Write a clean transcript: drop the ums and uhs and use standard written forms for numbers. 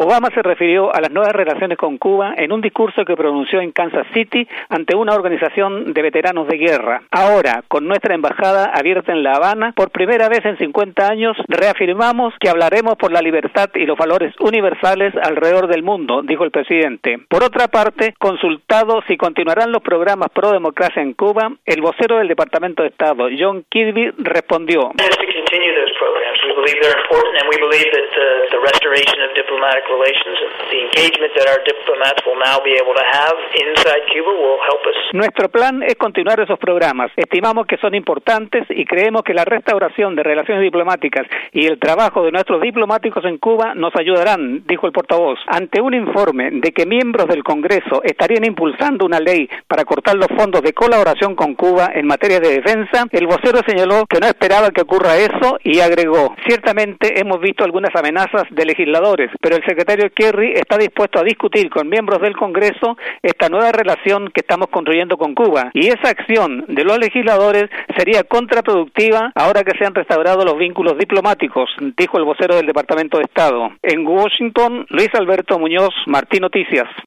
Obama se refirió a las nuevas relaciones con Cuba en un discurso que pronunció en Kansas City ante una organización de veteranos de guerra. Ahora, con nuestra embajada abierta en La Habana, por primera vez en 50 años, reafirmamos que hablaremos por la libertad y los valores universales alrededor del mundo, dijo el presidente. Por otra parte, consultado si continuarán los programas pro democracia en Cuba, el vocero del Departamento de Estado, John Kirby, respondió: We believe they're important, and we believe that the restoration of diplomatic relations and the engagement that our diplomats will now be able to have inside Cuba will help us. Nuestro plan es continuar esos programas. Estimamos que son importantes y creemos que la restauración de relaciones diplomáticas y el trabajo de nuestros diplomáticos en Cuba nos ayudarán, dijo el portavoz. Ante un informe de que miembros del Congreso estarían impulsando una ley para cortar los fondos de colaboración con Cuba en materia de defensa, el vocero señaló que no esperaba que ocurra eso y agregó: ciertamente hemos visto algunas amenazas de legisladores, pero el secretario Kerry está dispuesto a discutir con miembros del Congreso esta nueva relación que estamos construyendo con Cuba, y esa acción de los legisladores sería contraproductiva ahora que se han restaurado los vínculos diplomáticos, dijo el vocero del Departamento de Estado. En Washington, Luis Alberto Muñoz, Martín Noticias.